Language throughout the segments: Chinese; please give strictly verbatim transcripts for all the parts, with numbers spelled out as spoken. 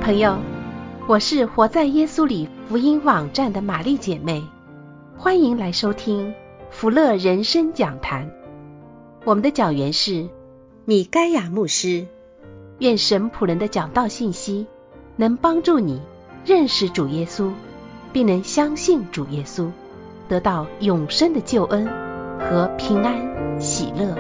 朋友，我是活在耶稣里福音网站的玛丽姐妹，欢迎来收听福乐人生讲坛。我们的讲员是米该亚牧师。愿神仆人的讲道信息能帮助你认识主耶稣，并能相信主耶稣，得到永生的救恩和平安喜乐。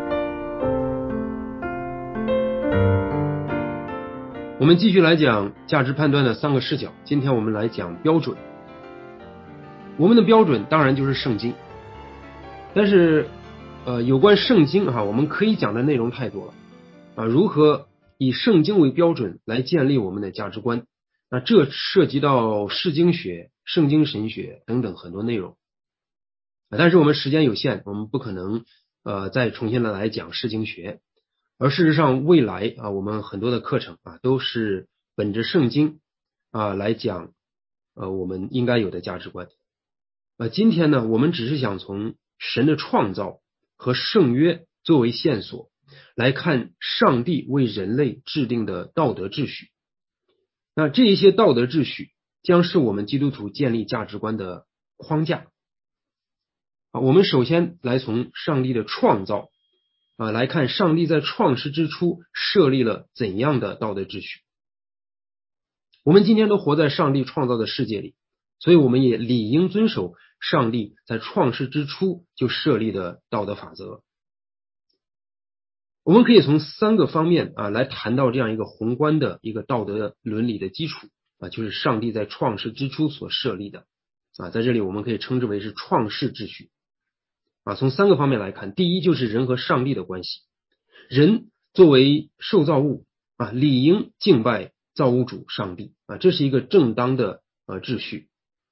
我们继续来讲价值判断的三个视角，今天我们来讲标准。我们的标准当然就是圣经，但是呃，有关圣经哈、啊，我们可以讲的内容太多了啊，如何以圣经为标准来建立我们的价值观，那这涉及到释经学、圣经神学等等很多内容啊，但是我们时间有限，我们不可能呃再重新的来讲释经学。而事实上未来啊，我们很多的课程啊都是本着圣经啊来讲呃我们应该有的价值观。呃今天呢，我们只是想从神的创造和圣约作为线索来看上帝为人类制定的道德秩序。那这一些道德秩序将是我们基督徒建立价值观的框架。啊，我们首先来从上帝的创造啊，来看上帝在创世之初设立了怎样的道德秩序。我们今天都活在上帝创造的世界里，所以我们也理应遵守上帝在创世之初就设立的道德法则。我们可以从三个方面啊来谈到这样一个宏观的一个道德伦理的基础啊，就是上帝在创世之初所设立的啊，在这里我们可以称之为是创世秩序。啊，从三个方面来看，第一就是人和上帝的关系。人作为受造物啊，理应敬拜造物主上帝啊，这是一个正当的呃秩序。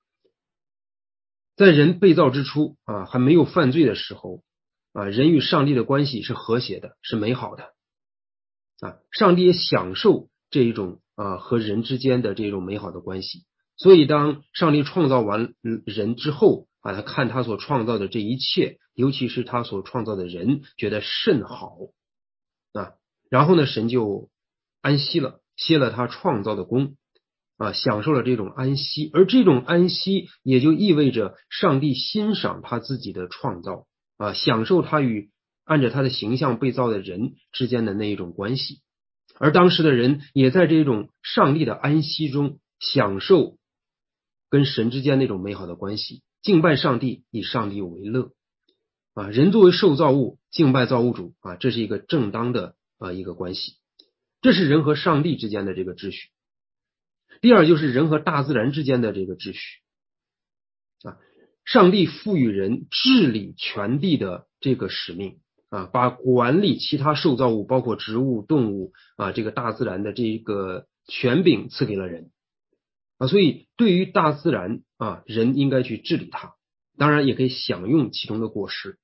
在人被造之初啊，还没有犯罪的时候啊，人与上帝的关系是和谐的，是美好的啊，上帝也享受这一种啊和人之间的这种美好的关系。所以当上帝创造完人之后啊，他看他所创造的这一切，尤其是他所创造的人，觉得甚好啊。然后呢，神就安息了，歇了他创造的功啊，享受了这种安息。而这种安息也就意味着上帝欣赏他自己的创造啊，享受他与按照他的形象被造的人之间的那一种关系。而当时的人也在这种上帝的安息中享受跟神之间那种美好的关系，敬拜上帝，以上帝为乐啊。人作为受造物，敬拜造物主啊，这是一个正当的啊一个关系，这是人和上帝之间的这个秩序。第二就是人和大自然之间的这个秩序啊，上帝赋予人治理全地的这个使命啊，把管理其他受造物，包括植物、动物啊，这个大自然的这个权柄赐给了人啊，所以对于大自然啊，人应该去治理它，当然也可以享用其中的果实。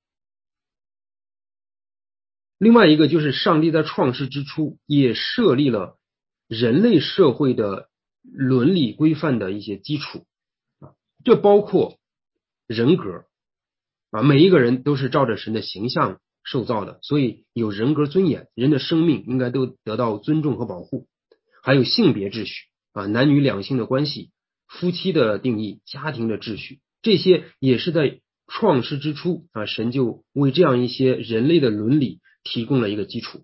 另外一个就是上帝在创世之初也设立了人类社会的伦理规范的一些基础啊，这包括人格啊，每一个人都是照着神的形象受造的，所以有人格尊严，人的生命应该都得到尊重和保护。还有性别秩序啊，男女两性的关系，夫妻的定义，家庭的秩序，这些也是在创世之初啊，神就为这样一些人类的伦理提供了一个基础。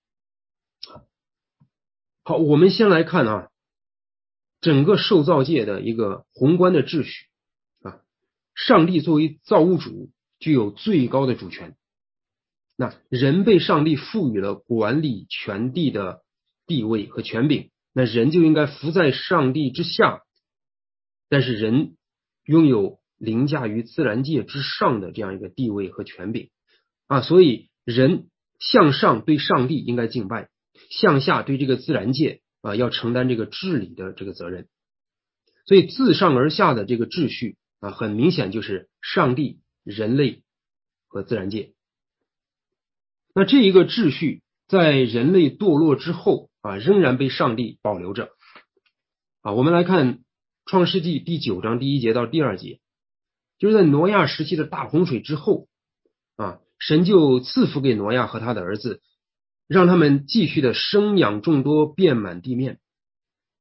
好，我们先来看啊，整个受造界的一个宏观的秩序啊，上帝作为造物主具有最高的主权，那人被上帝赋予了管理全地的地位和权柄，那人就应该服在上帝之下，但是人拥有凌驾于自然界之上的这样一个地位和权柄啊，所以人向上对上帝应该敬拜，向下对这个自然界啊要承担这个治理的这个责任。所以自上而下的这个秩序啊，很明显就是上帝、人类和自然界。那这一个秩序在人类堕落之后啊，仍然被上帝保留着啊。我们来看创世纪第九章第一节到第二节，就是在挪亚时期的大洪水之后啊，神就赐福给挪亚和他的儿子，让他们继续的生养众多，遍满地面。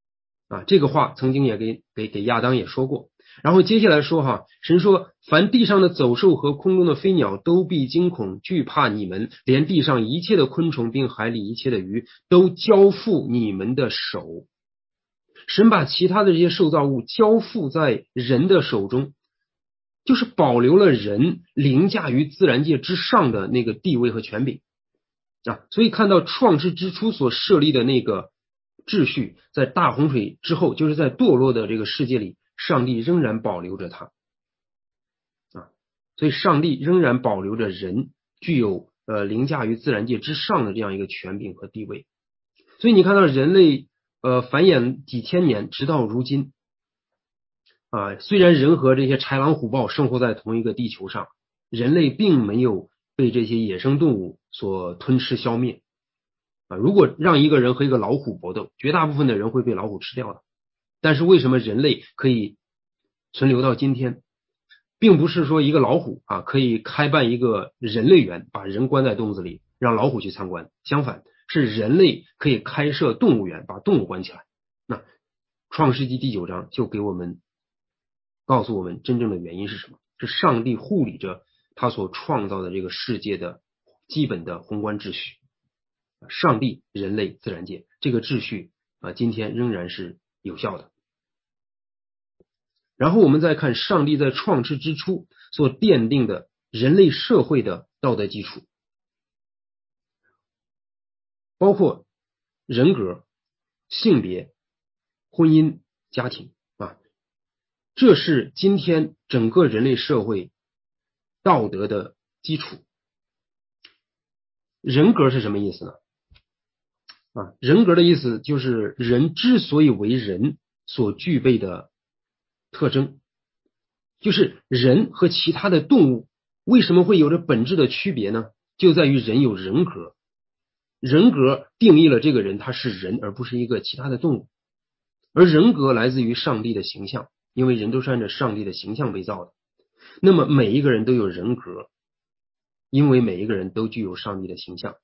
啊，这个话曾经也给给给亚当也说过。然后接下来说哈，神说，凡地上的走兽和空中的飞鸟都必惊恐惧怕你们，连地上一切的昆虫并海里一切的鱼都交付你们的手。神把其他的这些受造物交付在人的手中，就是保留了人凌驾于自然界之上的那个地位和权柄啊。所以看到创世之初所设立的那个秩序，在大洪水之后，就是在堕落的这个世界里，上帝仍然保留着它啊。所以上帝仍然保留着人具有呃凌驾于自然界之上的这样一个权柄和地位。所以你看到人类呃繁衍几千年，直到如今啊，虽然人和这些豺狼虎豹生活在同一个地球上，人类并没有被这些野生动物所吞吃消灭啊。如果让一个人和一个老虎搏斗，绝大部分的人会被老虎吃掉的。但是为什么人类可以存留到今天，并不是说一个老虎啊可以开办一个人类园，把人关在洞子里让老虎去参观，相反是人类可以开设动物园，把动物关起来。那创世纪第九章就给我们告诉我们真正的原因是什么，是上帝护理着他所创造的这个世界的基本的宏观秩序。上帝、人类、自然界这个秩序啊，今天仍然是有效的。然后我们再看上帝在创世之初所奠定的人类社会的道德基础，包括人格、性别、婚姻、家庭啊，这是今天整个人类社会道德的基础。人格是什么意思呢？啊，人格的意思就是人之所以为人所具备的特征，就是人和其他的动物为什么会有着本质的区别呢？就在于人有人格，人格定义了这个人他是人，而不是一个其他的动物。而人格来自于上帝的形象，因为人都是按照上帝的形象被造的。那么每一个人都有人格，因为每一个人都具有上帝的形象。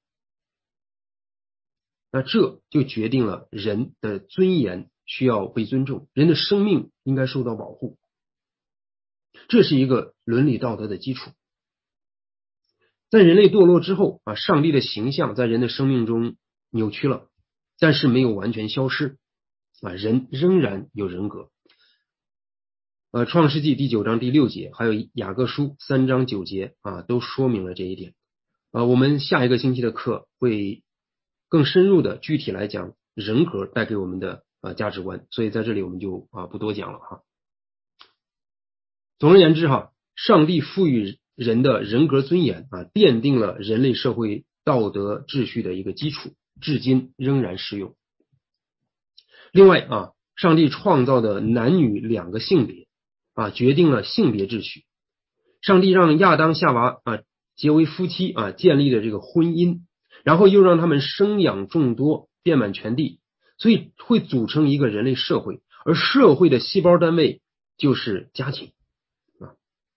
那这就决定了人的尊严需要被尊重，人的生命应该受到保护，这是一个伦理道德的基础。在人类堕落之后啊，上帝的形象在人的生命中扭曲了，但是没有完全消失啊，人仍然有人格。呃，创世纪第九章第六节，还有雅各书三章九节啊，都说明了这一点。呃，我们下一个星期的课会更深入的具体来讲人格带给我们的呃价值观，所以在这里我们就啊不多讲了哈。总而言之哈，上帝赋予人的人格尊严啊，奠定了人类社会道德秩序的一个基础，至今仍然适用。另外啊，上帝创造的男女两个性别啊，决定了性别秩序。上帝让亚当夏娃啊结为夫妻啊，建立了这个婚姻，然后又让他们生养众多，遍满全地，所以会组成一个人类社会，而社会的细胞单位就是家庭啊。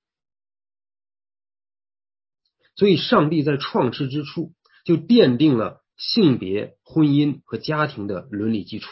所以上帝在创世之初就奠定了性别、婚姻和家庭的伦理基础。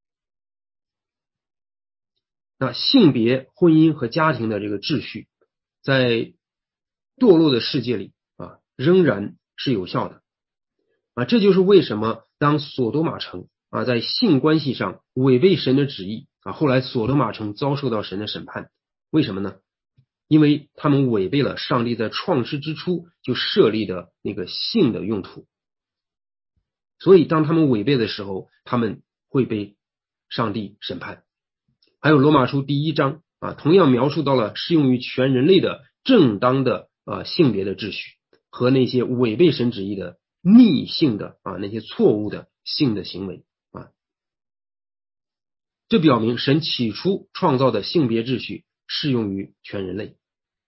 那性别、婚姻和家庭的这个秩序，在堕落的世界里啊，仍然是有效的啊。这就是为什么当索多玛城啊在性关系上违背神的旨意啊，后来索多玛城遭受到神的审判，为什么呢？因为他们违背了上帝在创世之初就设立的那个性的用途，所以当他们违背的时候，他们会被上帝审判。还有罗马书第一章啊，同样描述到了适用于全人类的正当的啊性别的秩序和那些违背神旨意的逆性的啊那些错误的性的行为啊。这表明神起初创造的性别秩序适用于全人类。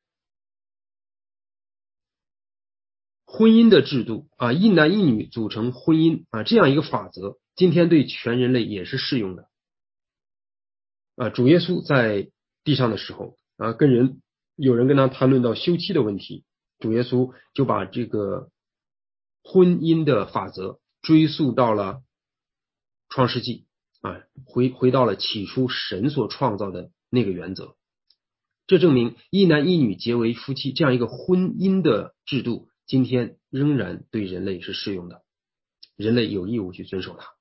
婚姻的制度啊，一男一女组成婚姻啊，这样一个法则，今天对全人类也是适用的。啊，主耶稣在地上的时候啊，跟人有人跟他谈论到休妻的问题，主耶稣就把这个婚姻的法则追溯到了创世纪啊，回回到了起初神所创造的那个原则。这证明一男一女结为夫妻这样一个婚姻的制度，今天仍然对人类是适用的，人类有义务去遵守它。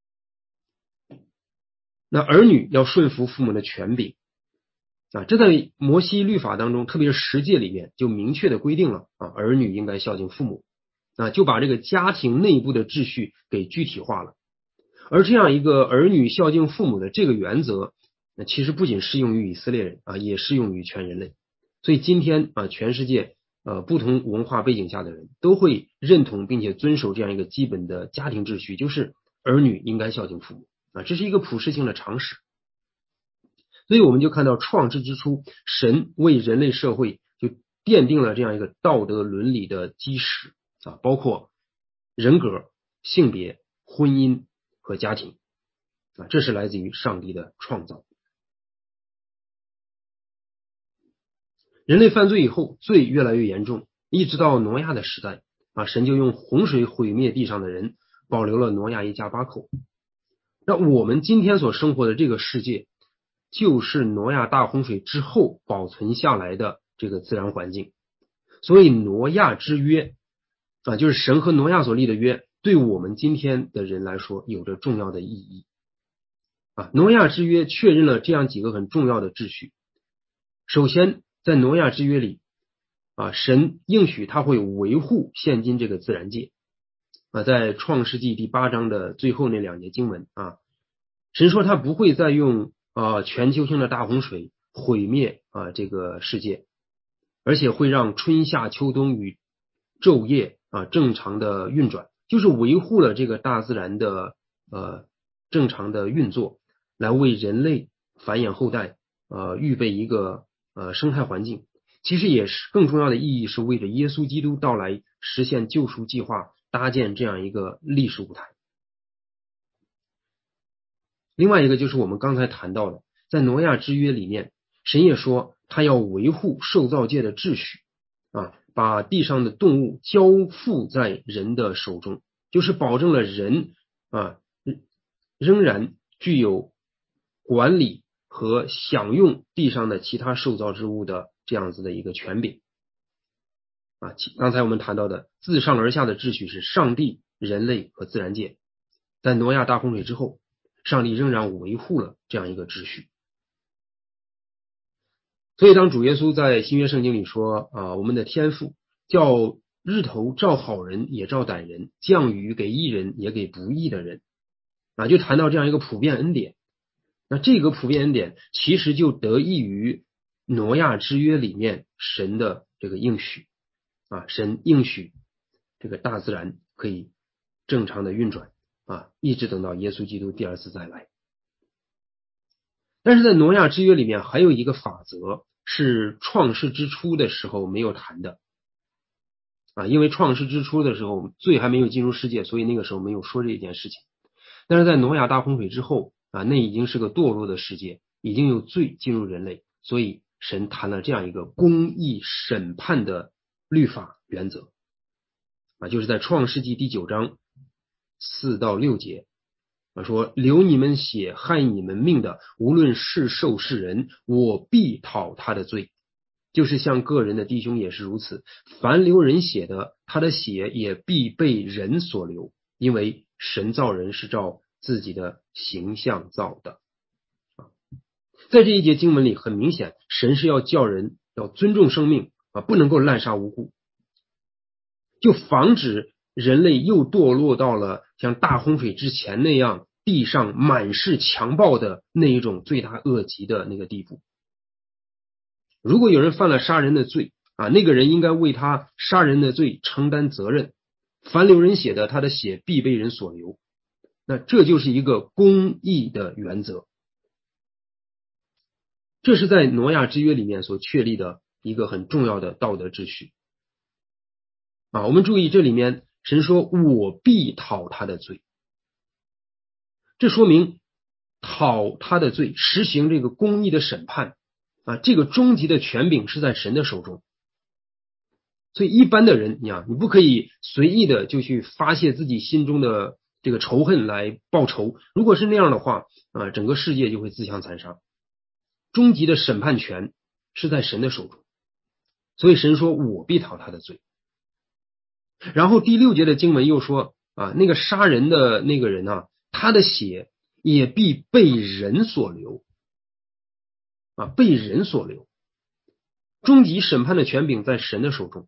那儿女要顺服父母的权柄啊，这在摩西律法当中，特别是十诫里面就明确的规定了啊，儿女应该孝敬父母啊，就把这个家庭内部的秩序给具体化了。而这样一个儿女孝敬父母的这个原则，那其实不仅适用于以色列人啊，也适用于全人类。所以今天啊，全世界呃不同文化背景下的人都会认同并且遵守这样一个基本的家庭秩序，就是儿女应该孝敬父母啊，这是一个普世性的常识。所以我们就看到创世之初，神为人类社会就奠定了这样一个道德伦理的基石啊，包括人格、性别、婚姻和家庭啊，这是来自于上帝的创造。人类犯罪以后，罪越来越严重，一直到挪亚的时代啊，神就用洪水毁灭地上的人，保留了挪亚一家八口。那我们今天所生活的这个世界，就是挪亚大洪水之后保存下来的这个自然环境。所以挪亚之约啊，就是神和挪亚所立的约，对我们今天的人来说有着重要的意义啊。挪亚之约确认了这样几个很重要的秩序。首先，在挪亚之约里啊，神应许他会维护现今这个自然界啊，在创世纪第八章的最后那两节经文啊，神说他不会再用啊全球性的大洪水毁灭啊这个世界，而且会让春夏秋冬与昼夜啊正常的运转，就是维护了这个大自然的呃正常的运作，来为人类繁衍后代呃预备一个呃生态环境。其实也是更重要的意义是为着耶稣基督到来实现救赎计划搭建这样一个历史舞台。另外一个就是我们刚才谈到的，在挪亚之约里面，神也说他要维护受造界的秩序啊，把地上的动物交付在人的手中，就是保证了人啊仍然具有管理和享用地上的其他受造之物的这样子的一个权柄啊。刚才我们谈到的自上而下的秩序是上帝、人类和自然界，在挪亚大洪水之后，上帝仍然维护了这样一个秩序。所以当主耶稣在新约圣经里说啊，我们的天父叫日头照好人也照歹人，降雨给义人也给不义的人啊，就谈到这样一个普遍恩典。那这个普遍恩典其实就得益于挪亚之约里面神的这个应许啊，神应许这个大自然可以正常的运转啊，一直等到耶稣基督第二次再来。但是在挪亚之约里面还有一个法则是创世之初的时候没有谈的啊，因为创世之初的时候罪还没有进入世界，所以那个时候没有说这一件事情。但是在挪亚大洪水之后啊，那已经是个堕落的世界，已经有罪进入人类，所以神谈了这样一个公义审判的律法原则啊，就是在创世纪第九章四到六节啊，说流你们血害你们命的，无论是兽是人，我必讨他的罪。就是像个人的弟兄也是如此，凡流人血的，他的血也必被人所流，因为神造人是照自己的形象造的。在这一节经文里，很明显，神是要叫人要尊重生命啊，不能够滥杀无辜，就防止人类又堕落到了像大洪水之前那样地上满是强暴的那一种罪大恶极的那个地步。如果有人犯了杀人的罪啊，那个人应该为他杀人的罪承担责任，凡流人血的，他的血必被人所流。那这就是一个公义的原则，这是在挪亚之约里面所确立的一个很重要的道德秩序啊。我们注意这里面神说我必讨他的罪，这说明讨他的罪，实行这个公义的审判啊，这个终极的权柄是在神的手中。所以一般的人，你啊，你不可以随意的就去发泄自己心中的这个仇恨来报仇。如果是那样的话，啊，整个世界就会自相残杀。终极的审判权是在神的手中，所以神说我必讨他的罪。然后第六节的经文又说啊，那个杀人的那个人啊，他的血也必被人所流啊，被人所流。终极审判的权柄在神的手中，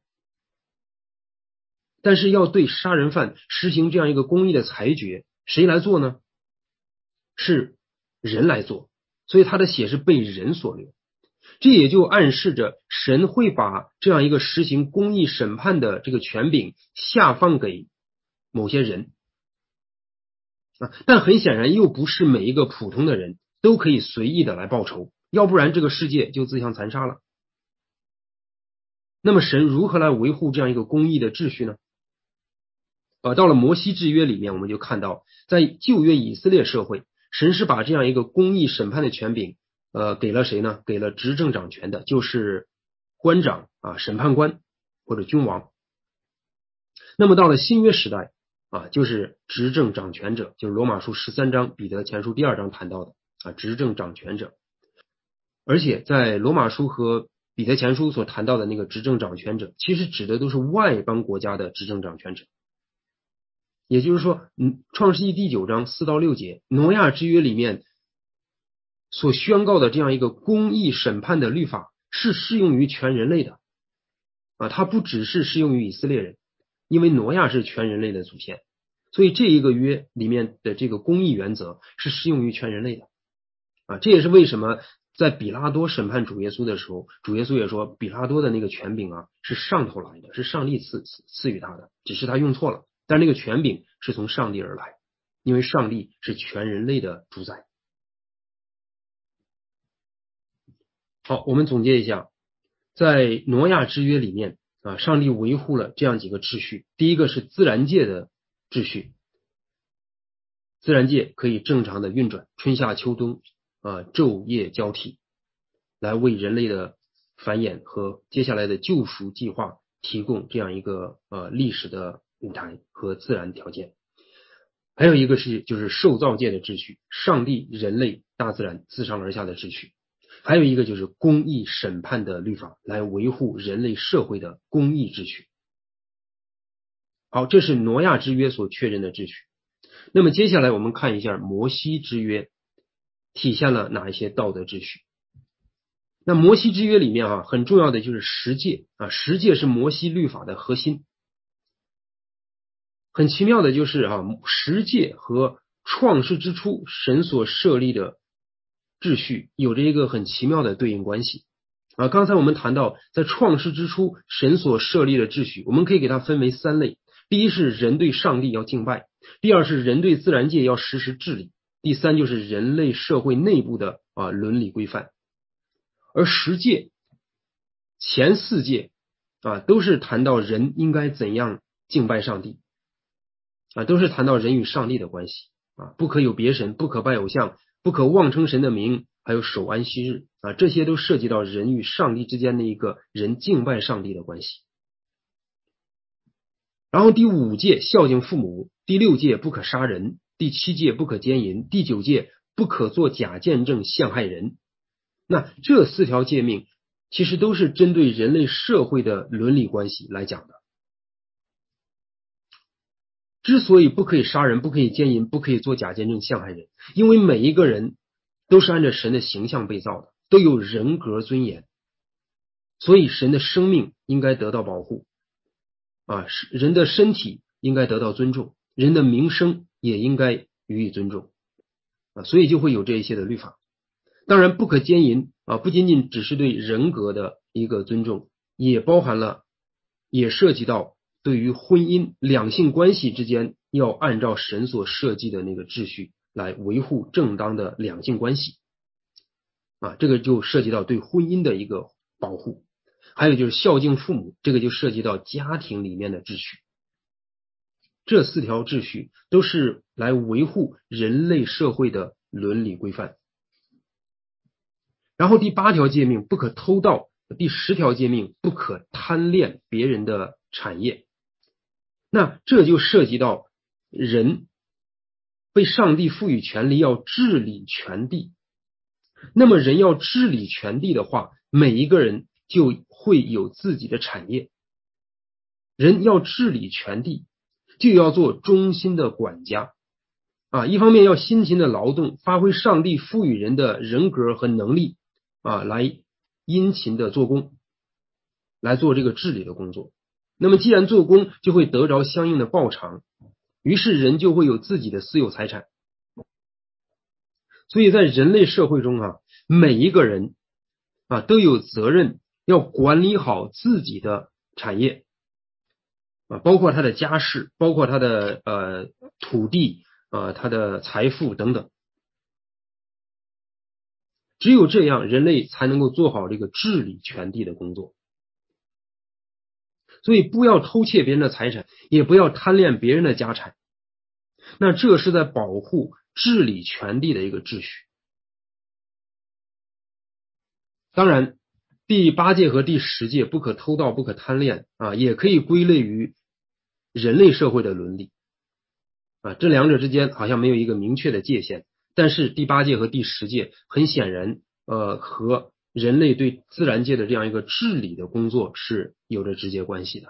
但是要对杀人犯实行这样一个公义的裁决，谁来做呢？是人来做，所以他的血是被人所流。这也就暗示着神会把这样一个实行公义审判的这个权柄下放给某些人啊，但很显然又不是每一个普通的人都可以随意的来报仇，要不然这个世界就自相残杀了。那么神如何来维护这样一个公义的秩序呢？呃，到了摩西制约里面，我们就看到在旧约以色列社会，神是把这样一个公义审判的权柄呃，给了谁呢？给了执政掌权的，就是官长啊，审判官或者君王。那么到了新约时代啊，就是执政掌权者，就是罗马书十三章、彼得前书第二章谈到的啊，执政掌权者。而且在罗马书和彼得前书所谈到的那个执政掌权者，其实指的都是外邦国家的执政掌权者。也就是说，嗯，创世纪第九章四到六节，挪亚之约里面所宣告的这样一个公义审判的律法是适用于全人类的啊，它不只是适用于以色列人，因为挪亚是全人类的祖先，所以这一个约里面的这个公义原则是适用于全人类的啊。这也是为什么在比拉多审判主耶稣的时候，主耶稣也说比拉多的那个权柄啊是上头来的，是上帝赐赐予他的，只是他用错了，但那个权柄是从上帝而来，因为上帝是全人类的主宰。好，我们总结一下，在挪亚之约里面啊，上帝维护了这样几个秩序。第一个是自然界的秩序，自然界可以正常的运转，春夏秋冬啊，昼夜交替，来为人类的繁衍和接下来的救赎计划提供这样一个呃历史的舞台和自然条件。还有一个是就是受造界的秩序，上帝、人类、大自然自上而下的秩序。还有一个就是公义审判的律法，来维护人类社会的公义秩序。好，这是挪亚之约所确认的秩序。那么接下来我们看一下摩西之约体现了哪一些道德秩序。那摩西之约里面啊，很重要的就是十诫啊，十诫是摩西律法的核心。很奇妙的就是啊，十诫和创世之初神所设立的秩序有着一个很奇妙的对应关系啊。刚才我们谈到，在创世之初神所设立的秩序，我们可以给它分为三类。第一是人对上帝要敬拜，第二是人对自然界要实施治理，第三就是人类社会内部的啊伦理规范。而十诫前四诫啊都是谈到人应该怎样敬拜上帝啊，都是谈到人与上帝的关系啊，不可有别神，不可拜偶像，不可妄称神的名，还有守安息日啊，这些都涉及到人与上帝之间的一个人敬拜上帝的关系。然后第五诫孝敬父母，第六诫不可杀人，第七诫不可奸淫，第九诫不可做假见证陷害人。那这四条诫命其实都是针对人类社会的伦理关系来讲的。之所以不可以杀人，不可以奸淫，不可以做假见证陷害人，因为每一个人都是按照神的形象被造的，都有人格尊严，所以神的生命应该得到保护啊，人的身体应该得到尊重，人的名声也应该予以尊重啊，所以就会有这一些的律法。当然不可奸淫啊，不仅仅只是对人格的一个尊重，也包含了也涉及到对于婚姻两性关系之间要按照神所设计的那个秩序来维护正当的两性关系啊，这个就涉及到对婚姻的一个保护。还有就是孝敬父母，这个就涉及到家庭里面的秩序。这四条秩序都是来维护人类社会的伦理规范。然后第八条诫命不可偷盗，第十条诫命不可贪恋别人的产业。那这就涉及到人被上帝赋予权力要治理全地。那么人要治理全地的话，每一个人就会有自己的产业。人要治理全地，就要做忠心的管家啊！一方面要辛勤的劳动，发挥上帝赋予人的人格和能力啊，来殷勤的做工，来做这个治理的工作。那么既然做工，就会得着相应的报偿，于是人就会有自己的私有财产。所以在人类社会中啊，每一个人啊都有责任要管理好自己的产业啊，包括他的家事，包括他的呃土地啊，他的财富等等。只有这样，人类才能够做好这个治理全地的工作。所以不要偷窃别人的财产，也不要贪恋别人的家产。那这是在保护治理全地的一个秩序。当然，第八戒和第十戒不可偷盗、不可贪恋啊，也可以归类于人类社会的伦理啊。这两者之间好像没有一个明确的界限，但是第八戒和第十戒很显然，呃，和人类对自然界的这样一个治理的工作是有着直接关系的。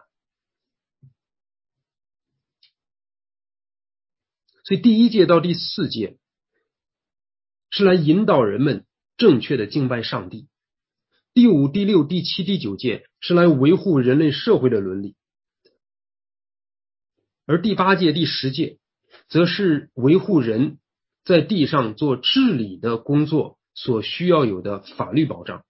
所以第一戒到第四戒是来引导人们正确的敬拜上帝。第五、第六、第七、第九戒是来维护人类社会的伦理，而第八戒、第十戒则是维护人在地上做治理的工作所需要有的法律保障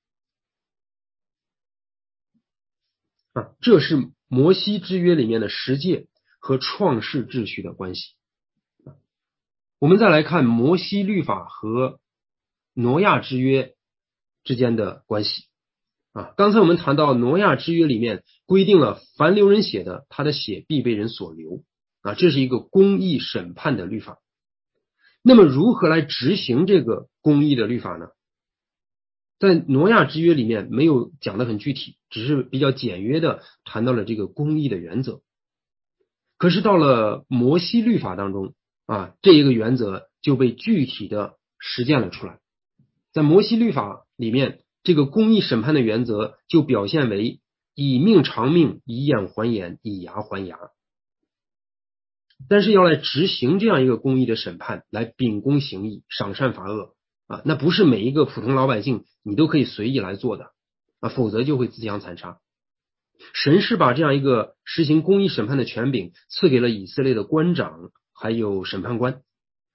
啊，这是摩西之约里面的十戒和创世秩序的关系。我们再来看摩西律法和挪亚之约之间的关系啊，刚才我们谈到挪亚之约里面规定了凡流人血的，他的血必被人所流啊，这是一个公义审判的律法。那么如何来执行这个公义的律法呢？在挪亚之约里面没有讲得很具体，只是比较简约的谈到了这个公义的原则。可是到了摩西律法当中啊，这一个原则就被具体的实践了出来。在摩西律法里面，这个公义审判的原则就表现为以命偿命，以眼还眼，以牙还牙。但是要来执行这样一个公义的审判，来秉公行义，赏善罚恶啊，那不是每一个普通老百姓你都可以随意来做的啊，否则就会自相残杀。神是把这样一个实行公义审判的权柄赐给了以色列的官长还有审判官。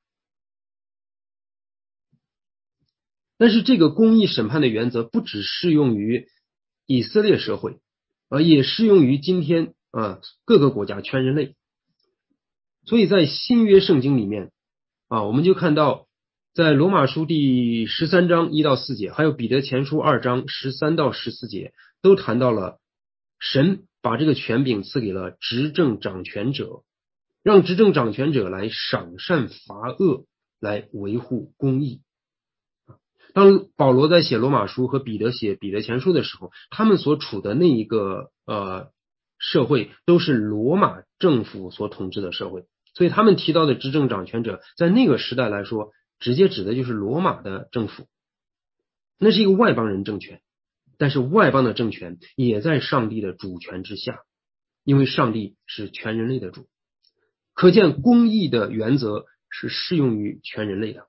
但是这个公义审判的原则不只适用于以色列社会啊，也适用于今天啊各个国家全人类。所以在新约圣经里面啊，我们就看到在罗马书第十三章一到四节，还有彼得前书二章十三到十四节，都谈到了神把这个权柄赐给了执政掌权者，让执政掌权者来赏善罚恶，来维护公义。当保罗在写罗马书和彼得写彼得前书的时候，他们所处的那一个呃社会都是罗马政府所统治的社会，所以他们提到的执政掌权者在那个时代来说，直接指的就是罗马的政府，那是一个外邦人政权，但是外邦的政权也在上帝的主权之下，因为上帝是全人类的主，可见公义的原则是适用于全人类的。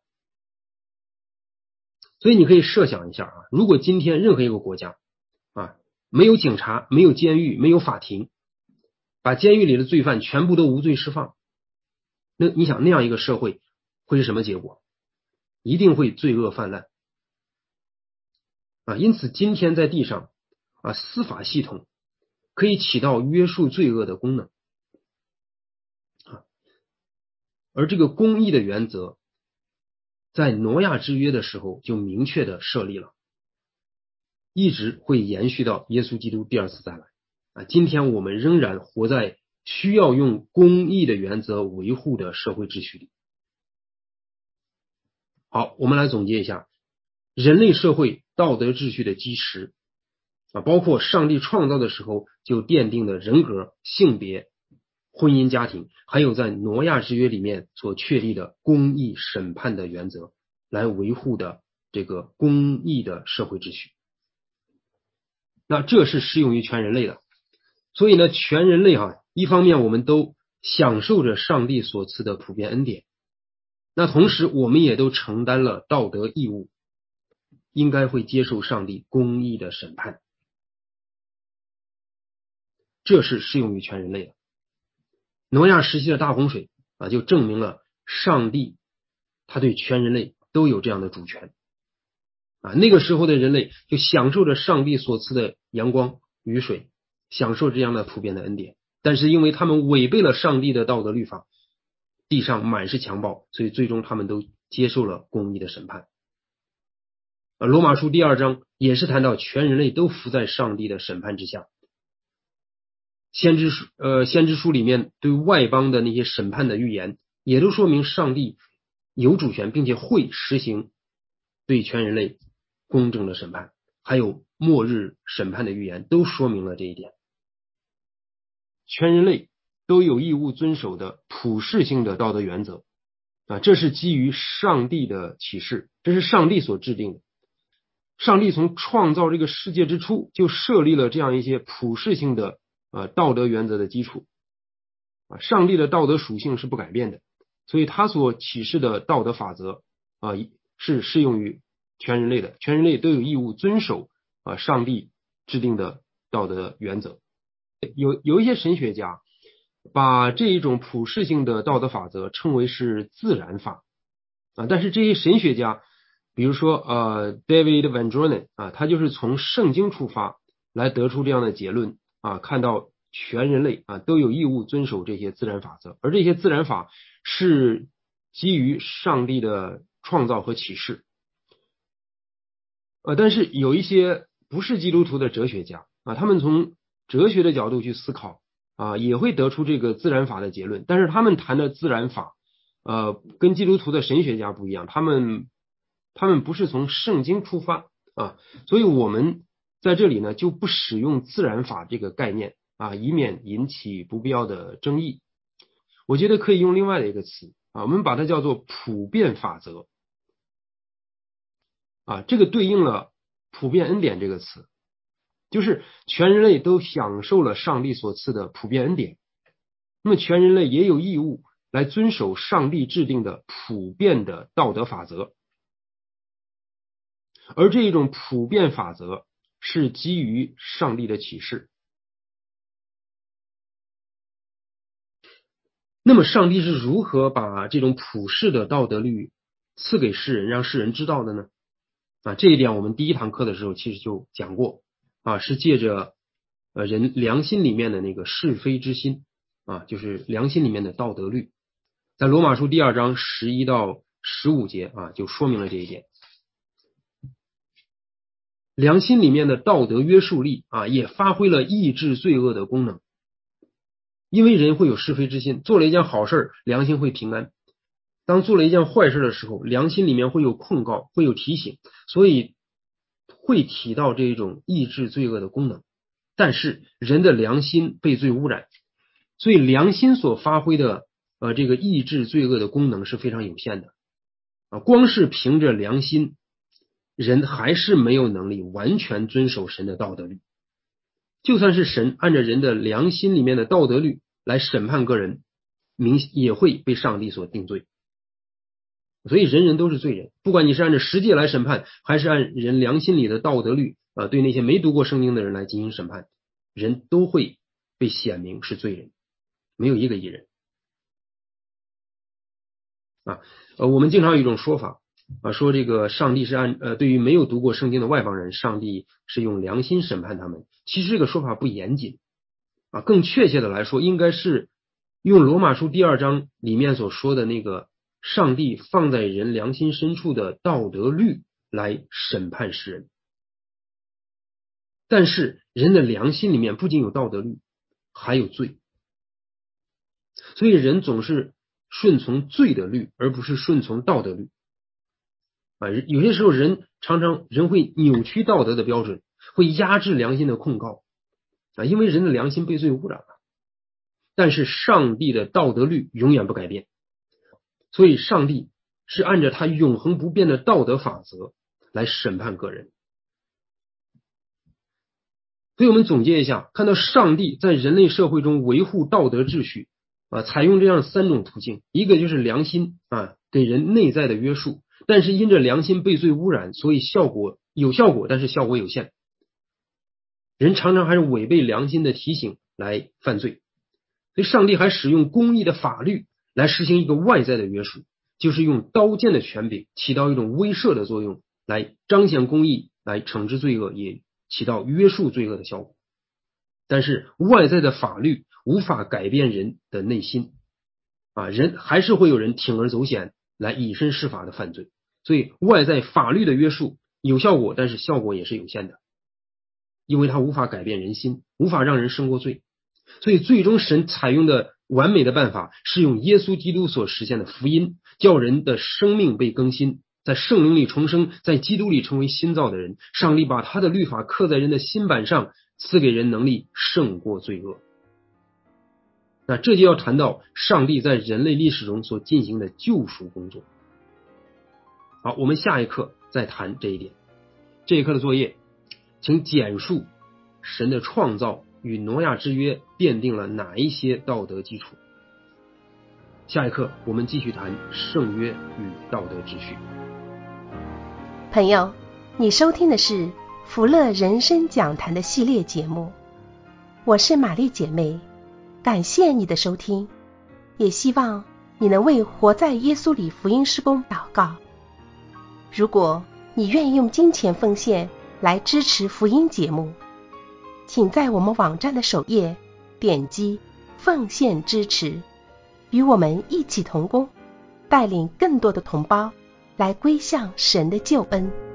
所以你可以设想一下啊，如果今天任何一个国家啊，没有警察，没有监狱，没有法庭，把监狱里的罪犯全部都无罪释放，那你想那样一个社会会是什么结果？一定会罪恶泛滥啊！因此今天在地上啊，司法系统可以起到约束罪恶的功能啊，而这个公义的原则在挪亚之约的时候就明确的设立了，一直会延续到耶稣基督第二次再来啊！今天我们仍然活在需要用公义的原则维护的社会秩序里。好，我们来总结一下人类社会道德秩序的基石啊，包括上帝创造的时候就奠定的人格、性别婚姻家庭，还有在挪亚之约里面所确立的公义审判的原则，来维护的这个公义的社会秩序。那这是适用于全人类的。所以呢，全人类哈，一方面我们都享受着上帝所赐的普遍恩典，那同时我们也都承担了道德义务，应该会接受上帝公义的审判。这是适用于全人类的。挪亚时期的大洪水啊，就证明了上帝他对全人类都有这样的主权啊。那个时候的人类就享受着上帝所赐的阳光、雨水，享受这样的普遍的恩典。但是因为他们违背了上帝的道德律法，地上满是强暴，所以最终他们都接受了公义的审判。啊，罗马书第二章也是谈到全人类都服在上帝的审判之下。先知书呃，先知书里面对外邦的那些审判的预言，也都说明上帝有主权，并且会实行对全人类公正的审判。还有末日审判的预言都说明了这一点。全人类都有义务遵守的普世性的道德原则啊，这是基于上帝的启示，这是上帝所制定的。上帝从创造这个世界之初就设立了这样一些普世性的呃道德原则的基础啊，上帝的道德属性是不改变的，所以他所启示的道德法则啊是适用于全人类的，全人类都有义务遵守啊上帝制定的道德原则。有有一些神学家把这一种普世性的道德法则称为是自然法啊，但是这些神学家，比如说呃 David Van Dronen 啊，他就是从圣经出发来得出这样的结论啊，看到全人类啊都有义务遵守这些自然法则，而这些自然法是基于上帝的创造和启示。呃，但是有一些不是基督徒的哲学家啊，他们从哲学的角度去思考啊，也会得出这个自然法的结论，但是他们谈的自然法呃跟基督徒的神学家不一样，他们他们不是从圣经出发啊，所以我们在这里呢就不使用自然法这个概念啊，以免引起不必要的争议。我觉得可以用另外的一个词啊，我们把它叫做普遍法则啊，这个对应了普遍恩典这个词，就是全人类都享受了上帝所赐的普遍恩典，那么全人类也有义务来遵守上帝制定的普遍的道德法则，而这一种普遍法则是基于上帝的启示。那么上帝是如何把这种普世的道德律赐给世人，让世人知道的呢？啊，这一点我们第一堂课的时候其实就讲过啊，是借着呃人良心里面的那个是非之心啊，就是良心里面的道德律，在罗马书第二章十一到十五节啊，就说明了这一点。良心里面的道德约束力啊，也发挥了抑制罪恶的功能。因为人会有是非之心，做了一件好事，良心会平安；当做了一件坏事的时候，良心里面会有控告，会有提醒，所以会起到这种抑制罪恶的功能。但是人的良心被罪污染，所以良心所发挥的呃这个抑制罪恶的功能是非常有限的啊。光是凭着良心，人还是没有能力完全遵守神的道德律。就算是神按照人的良心里面的道德律来审判个人，明也会被上帝所定罪。所以人人都是罪人，不管你是按照十诫来审判，还是按人良心里的道德律啊，对那些没读过圣经的人来进行审判，人都会被显明是罪人，没有一个义人啊。呃，我们经常有一种说法啊，说这个上帝是按呃对于没有读过圣经的外邦人，上帝是用良心审判他们。其实这个说法不严谨啊，更确切的来说，应该是用罗马书第二章里面所说的那个上帝放在人良心深处的道德律来审判世人。但是人的良心里面不仅有道德律，还有罪，所以人总是顺从罪的律，而不是顺从道德律啊。有些时候人常常人会扭曲道德的标准，会压制良心的控告啊，因为人的良心被罪污染了。 但是上帝的道德律永远不改变，所以上帝是按照他永恒不变的道德法则来审判个人。所以我们总结一下，看到上帝在人类社会中维护道德秩序啊，采用这样三种途径，一个就是良心啊，给人内在的约束，但是因着良心被罪污染，所以效果有效果，但是效果有限。人常常还是违背良心的提醒来犯罪，所以上帝还使用公义的法律来实行一个外在的约束，就是用刀剑的权柄起到一种威慑的作用，来彰显公义，来惩治罪恶，也起到约束罪恶的效果。但是外在的法律无法改变人的内心啊，人还是会有人铤而走险来以身试法的犯罪，所以外在法律的约束有效果，但是效果也是有限的，因为它无法改变人心，无法让人胜过罪。所以最终神采用的完美的办法是用耶稣基督所实现的福音，叫人的生命被更新，在圣灵里重生，在基督里成为新造的人。上帝把他的律法刻在人的心板上，赐给人能力胜过罪恶。那这就要谈到上帝在人类历史中所进行的救赎工作。好，我们下一课再谈这一点。这一课的作业，请简述神的创造与挪亚之约奠定了哪一些道德基础。下一课我们继续谈圣约与道德秩序。 朋友，你收听的是福乐人生讲坛的系列节目，我是玛丽姐妹，感谢你的收听，也希望你能为活在耶稣里福音事工祷告。如果你愿意用金钱奉献来支持福音节目，请在我们网站的首页点击奉献支持，与我们一起同工，带领更多的同胞来归向神的救恩。